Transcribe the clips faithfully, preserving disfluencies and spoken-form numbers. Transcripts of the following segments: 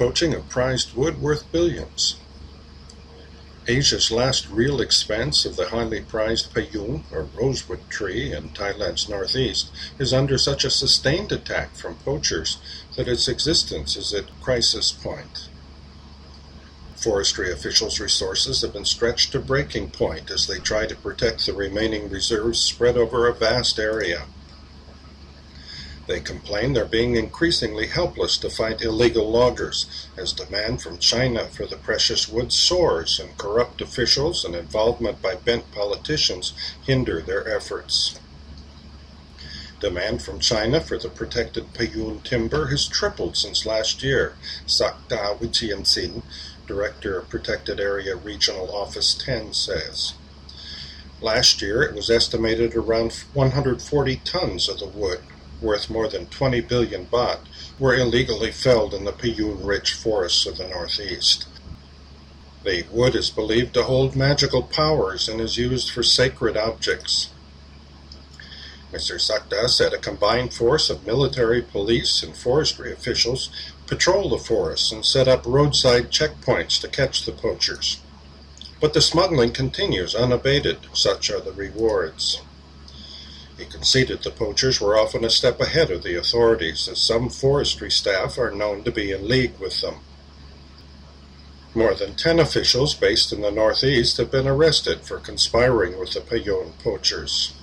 poaching of prized wood worth billions. Asia's last real expanse of the highly prized payung, or rosewood tree, in Thailand's northeast, is under such a sustained attack from poachers that its existence is at crisis point. Forestry officials' resources have been stretched to breaking point as they try to protect the remaining reserves spread over a vast area. They complain they're being increasingly helpless to fight illegal loggers, as demand from China for the precious wood soars and corrupt officials and involvement by bent politicians hinder their efforts. Demand from China for the protected payung timber has tripled since last year, Sakta Wichiyansin, Director of Protected Area Regional Office ten, says. Last year it was estimated around one hundred forty tons of the wood, worth more than twenty billion baht, were illegally felled in the payung-rich forests of the northeast. The wood is believed to hold magical powers and is used for sacred objects. Mister Sakta said a combined force of military, police, and forestry officials patrol the forests and set up roadside checkpoints to catch the poachers. But the smuggling continues unabated. Such are the rewards. He conceded the poachers were often a step ahead of the authorities, as some forestry staff are known to be in league with them. More than ten officials based in the northeast have been arrested for conspiring with the payung poachers.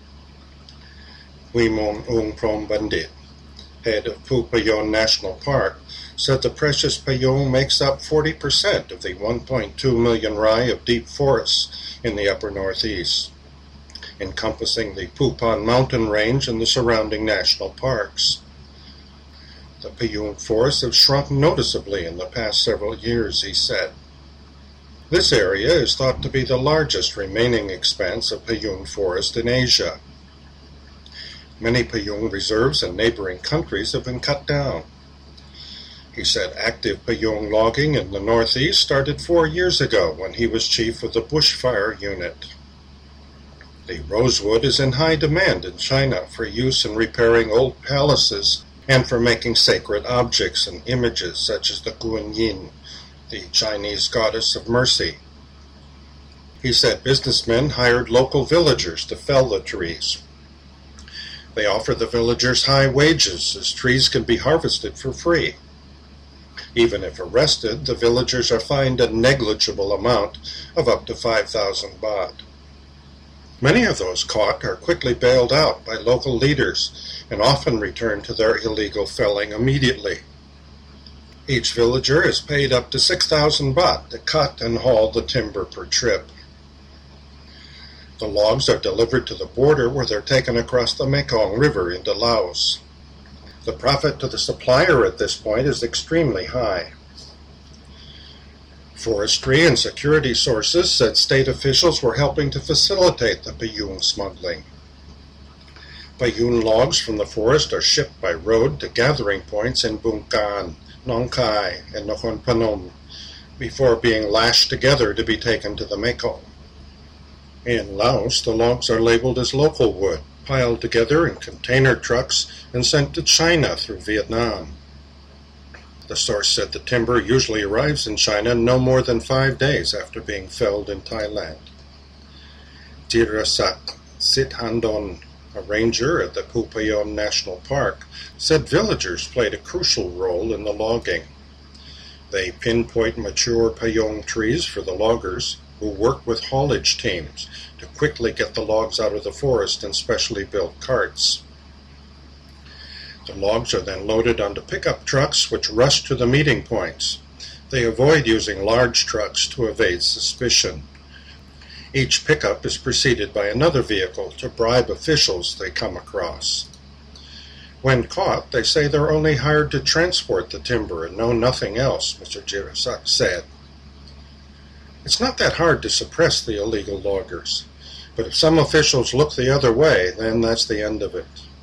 Wimon Ung Prom Bandit, head of Phu Payon National Park, said the precious payung makes up forty percent of the one point two million rai of deep forests in the upper northeast, encompassing the Phupan mountain range and the surrounding national parks. The payung forests have shrunk noticeably in the past several years, he said. This area is thought to be the largest remaining expanse of payung forest in Asia. Many payung reserves in neighboring countries have been cut down. He said active payung logging in the northeast started four years ago when he was chief of the bushfire unit. The rosewood is in high demand in China for use in repairing old palaces and for making sacred objects and images such as the Guanyin, the Chinese goddess of mercy. He said businessmen hired local villagers to fell the trees. They offer the villagers high wages, as trees can be harvested for free. Even if arrested, the villagers are fined a negligible amount of up to five thousand baht. Many of those caught are quickly bailed out by local leaders and often return to their illegal felling immediately. Each villager is paid up to six thousand baht to cut and haul the timber per trip. The logs are delivered to the border where they're taken across the Mekong River into Laos. The profit to the supplier at this point is extremely high. Forestry and security sources said state officials were helping to facilitate the payung smuggling. Payung logs from the forest are shipped by road to gathering points in Bungkan, Nong Khai, and Nakhon Phanom, before being lashed together to be taken to the Mekong. In Laos, the logs are labeled as local wood, piled together in container trucks and sent to China through Vietnam. The source said the timber usually arrives in China no more than five days after being felled in Thailand. Tirasak Sithandon, a ranger at the Phu Payon National Park, said villagers played a crucial role in the logging. They pinpoint mature payung trees for the loggers, who work with haulage teams to quickly get the logs out of the forest in specially built carts. The logs are then loaded onto pickup trucks which rush to the meeting points. They avoid using large trucks to evade suspicion. Each pickup is preceded by another vehicle to bribe officials they come across. When caught, they say they're only hired to transport the timber and know nothing else, Mister Jirasak said. It's not that hard to suppress the illegal loggers, but if some officials look the other way, then that's the end of it.